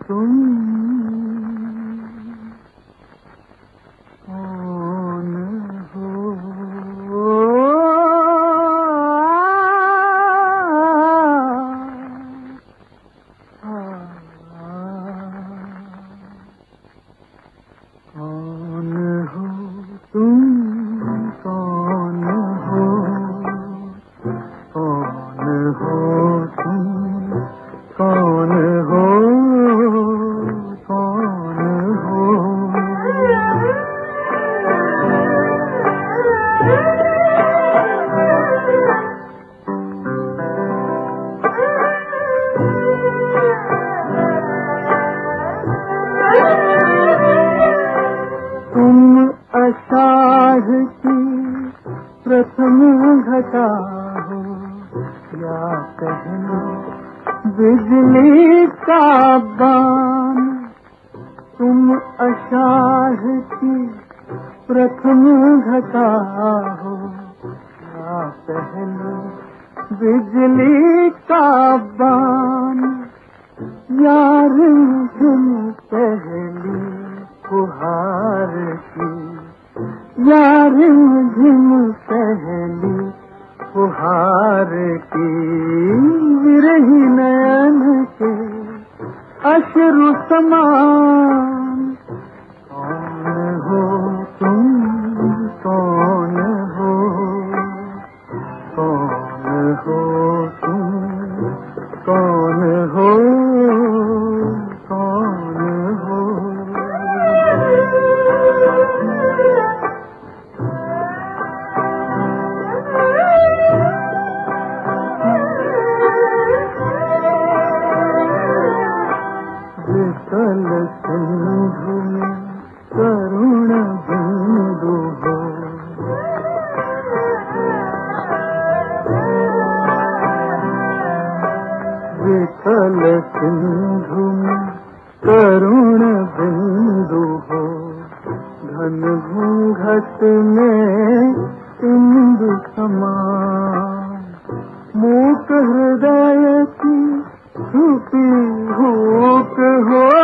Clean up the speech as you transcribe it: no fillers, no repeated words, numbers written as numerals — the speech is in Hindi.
तुम कौन हो? कौन हो तुम? कौन हो? कौन हो तुम? कौन हो? कौन हो? तुम आषाढ़ की प्रथम घटा हो या कहना बिजली का बाण। तुम आषाढ़ की प्रथम घटा हो या कहना बिजली का बाण। यार तुम पहली फुहार की, यार झिम पहली फुहार की। विरही नयन के अश्रु समान। कौन हो तुम? कौन हो? कौन हो तुम? कौन हो? कौन हो? विकल सिंधु में करुण बिंदु हो। विकल सिंधु में करुण बिंदु हो। घन घूंघट में इंदु समान। मूक हृदय की छुपी हुक हो।